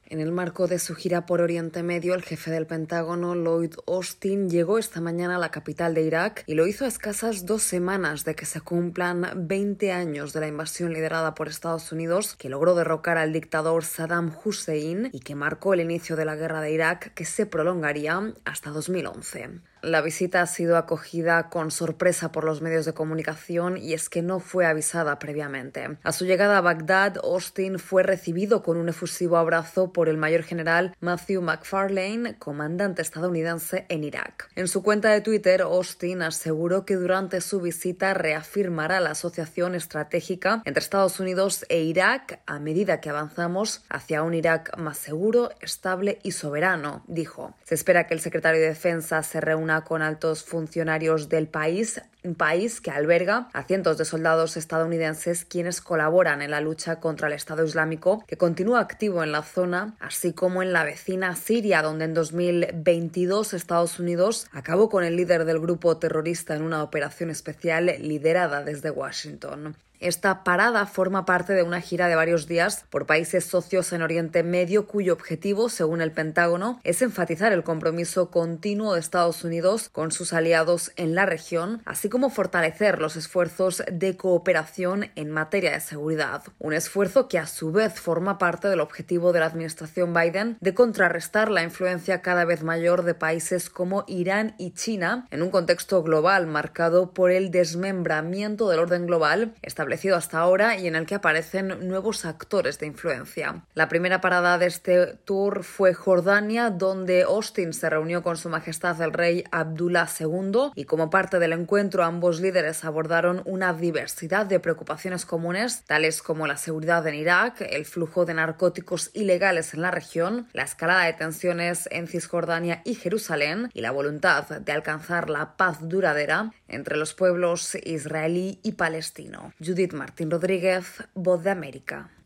En el marco de su gira por Oriente Medio, el jefe del Pentágono, Lloyd Austin, llegó esta mañana a la capital de Irak y lo hizo a escasas 2 semanas de que se cumplan 20 años de la invasión liderada por Estados Unidos, que logró derrocar al dictador Saddam Hussein y que marcó el inicio de la guerra de Irak, que se prolongaría hasta 2011. La visita ha sido acogida con sorpresa por los medios de comunicación y es que no fue avisada previamente. A su llegada a Bagdad, Austin fue recibido con un efusivo abrazo por el mayor general Matthew McFarlane, comandante estadounidense en Irak. En su cuenta de Twitter, Austin aseguró que durante su visita reafirmará la asociación estratégica entre Estados Unidos e Irak a medida que avanzamos hacia un Irak más seguro, estable y soberano, dijo. Se espera que el secretario de Defensa se reúna con altos funcionarios del país, un país que alberga a cientos de soldados estadounidenses quienes colaboran en la lucha contra el Estado Islámico, que continúa activo en la zona, así como en la vecina Siria, donde en 2022 Estados Unidos acabó con el líder del grupo terrorista en una operación especial liderada desde Washington. Esta parada forma parte de una gira de varios días por países socios en Oriente Medio, cuyo objetivo, según el Pentágono, es enfatizar el compromiso continuo de Estados Unidos con sus aliados en la región, así como fortalecer los esfuerzos de cooperación en materia de seguridad. Un esfuerzo que, a su vez, forma parte del objetivo de la administración Biden de contrarrestar la influencia cada vez mayor de países como Irán y China en un contexto global marcado por el desmembramiento del orden global establecido hasta ahora y en el que aparecen nuevos actores de influencia. La primera parada de este tour fue Jordania, donde Austin se reunió con Su Majestad el Rey Abdullah II y como parte del encuentro ambos líderes abordaron una diversidad de preocupaciones comunes, tales como la seguridad en Irak, el flujo de narcóticos ilegales en la región, la escalada de tensiones en Cisjordania y Jerusalén y la voluntad de alcanzar la paz duradera entre los pueblos israelí y palestino. Judith Martín Rodríguez, Voz de América.